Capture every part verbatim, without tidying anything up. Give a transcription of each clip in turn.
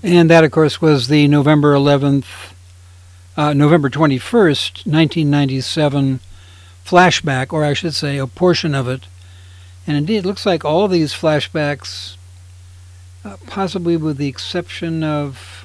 And that, of course, was the November eleventh, uh, November twenty-first, nineteen ninety-seven flashback, or I should say a portion of it. And indeed, it looks like all of these flashbacks, uh, possibly with the exception of,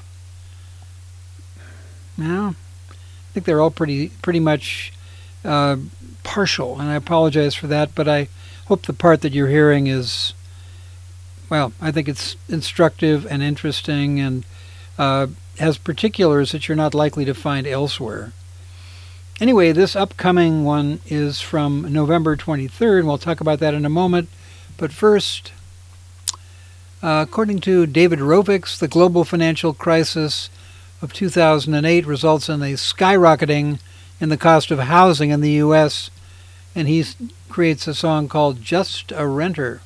well, I think they're all pretty pretty much uh, partial, and I apologize for that, but I hope the part that you're hearing is, well, I think it's instructive and interesting and uh, has particulars that you're not likely to find elsewhere. Anyway, this upcoming one is from November twenty-third, and we'll talk about that in a moment. But first, uh, according to David Rovics, the global financial crisis of two thousand eight results in a skyrocketing in the cost of housing in the U S, and he creates a song called Just a Renter.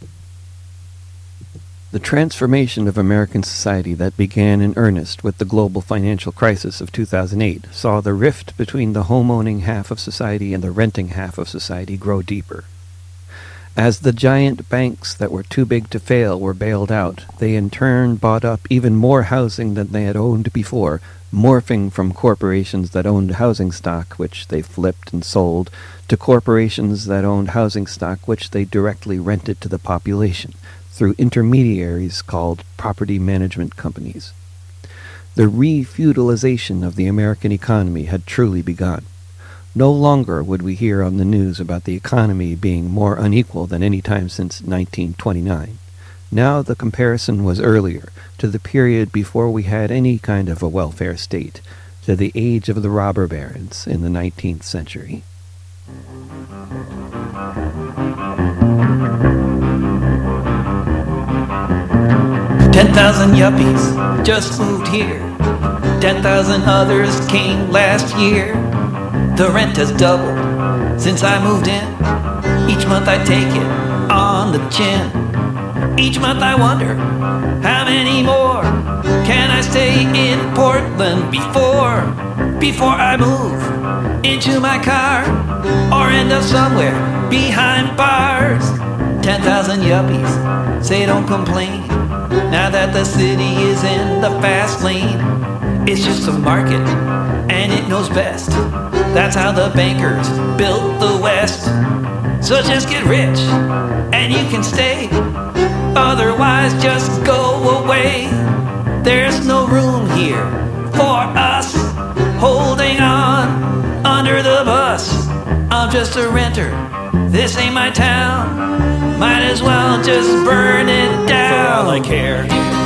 The transformation of American society that began in earnest with the global financial crisis of two thousand eight saw the rift between the home-owning half of society and the renting half of society grow deeper. As the giant banks that were too big to fail were bailed out, they in turn bought up even more housing than they had owned before, morphing from corporations that owned housing stock, which they flipped and sold, to corporations that owned housing stock which they directly rented to the population through intermediaries called property management companies. The re-feudalization of the American economy had truly begun. No longer would we hear on the news about the economy being more unequal than any time since nineteen twenty-nine. Now the comparison was earlier, to the period before we had any kind of a welfare state, to the age of the robber barons in the nineteenth century. Ten thousand yuppies just moved here. Ten thousand others came last year. The rent has doubled since I moved in. Each month I take it on the chin. Each month I wonder, how many more can I stay in Portland before, before I move into my car or end up somewhere behind bars? Ten thousand yuppies say don't complain now that the city is in the fast lane. It's just a market and it knows best. That's how the bankers built the West. So just get rich and you can stay. Otherwise just go away. There's no room here for us holding on under the bus. I'm just a renter, this ain't my town. Might as well just burn it down. For all I care.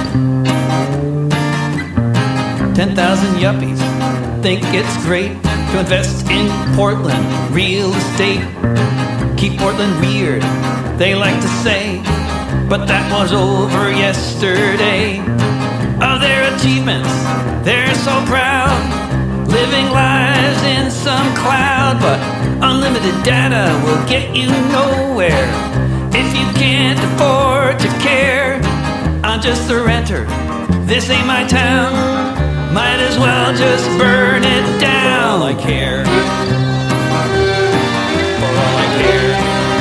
Ten thousand yuppies think it's great to invest in Portland real estate. Keep Portland weird, they like to say, but that was over yesterday. Of their achievements, they're so proud, living lives in some cloud. But unlimited data will get you nowhere if you can't afford to care. I'm just a renter, this ain't my town. Might as well just burn it down. For all I care. For all I care.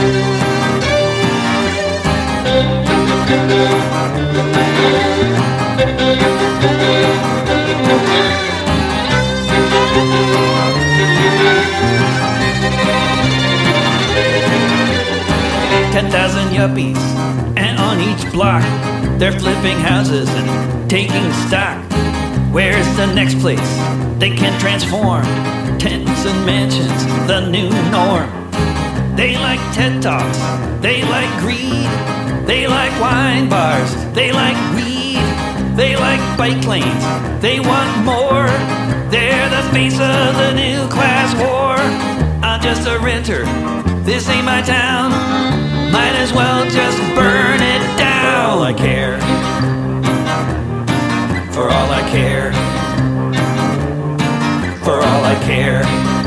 Ten thousand yuppies, and on each block they're flipping houses and taking stock. Where's the next place they can transform? Tents and mansions, the new norm. They like TED Talks, they like greed. They like wine bars, they like weed. They like bike lanes, they want more. They're the face of the new class war. I'm just a renter, this ain't my town. Might as well just burn it down. For all I care. For all I care. For all I care.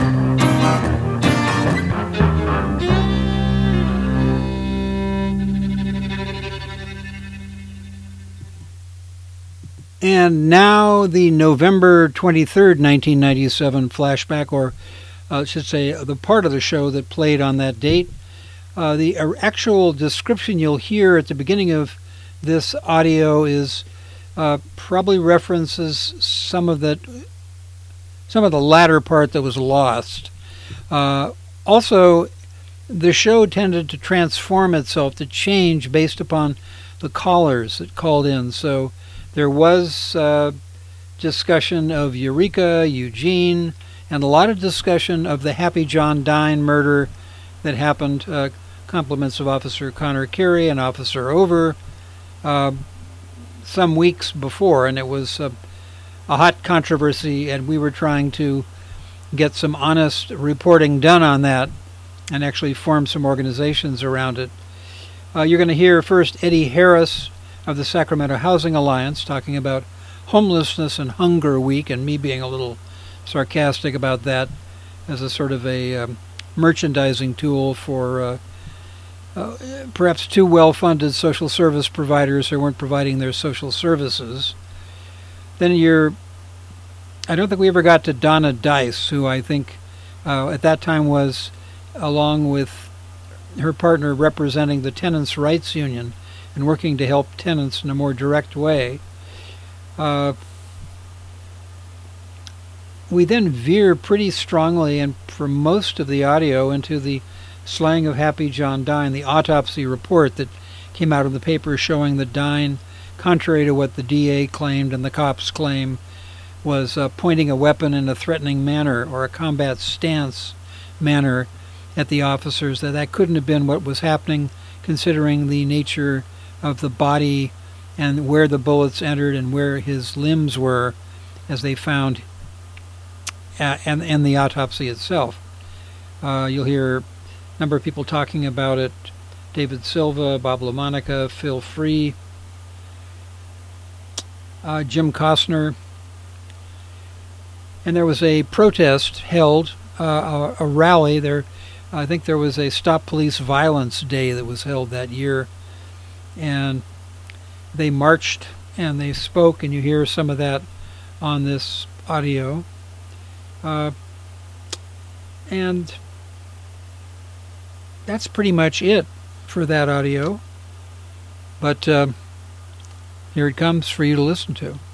And now the November twenty-third, nineteen ninety-seven flashback, or uh, I should say the part of the show that played on that date. Uh, the actual description you'll hear at the beginning of this audio is uh, probably references some of that, some of the latter part that was lost. Uh, also, the show tended to transform itself, to change based upon the callers that called in. So there was uh, discussion of Eureka, Eugene, and a lot of discussion of the Happy John Dine murder that happened. Uh, compliments of Officer Connor Carey and Officer Over uh, some weeks before, and it was uh, a hot controversy, and we were trying to get some honest reporting done on that and actually form some organizations around it. Uh, you're going to hear first Eddie Harris of the Sacramento Housing Alliance talking about homelessness and hunger week, and me being a little sarcastic about that as a sort of a um, merchandising tool for uh, uh, perhaps too well-funded social service providers who weren't providing their social services. Then you're, I don't think we ever got to Donna Dice, who I think uh, at that time was, along with her partner, representing the Tenants' Rights Union and working to help tenants in a more direct way. Uh, we then veer pretty strongly, and for most of the audio, into the slaying of Happy John Dine, the autopsy report that came out in the paper showing that Dine, contrary to what the D A claimed and the cops claim, was uh, pointing a weapon in a threatening manner or a combat stance manner at the officers, that that couldn't have been what was happening, considering the nature of the body and where the bullets entered and where his limbs were, as they found, uh, and, and the autopsy itself. Uh, you'll hear a number of people talking about it: David Silva, Bob LaMonica, Phil Free, uh, Jim Costner. And there was a protest held, uh, a, a rally there. I think there was a Stop Police Violence Day that was held that year, and they marched and they spoke, and you hear some of that on this audio. Uh, and that's pretty much it for that audio. But uh, here it comes for you to listen to.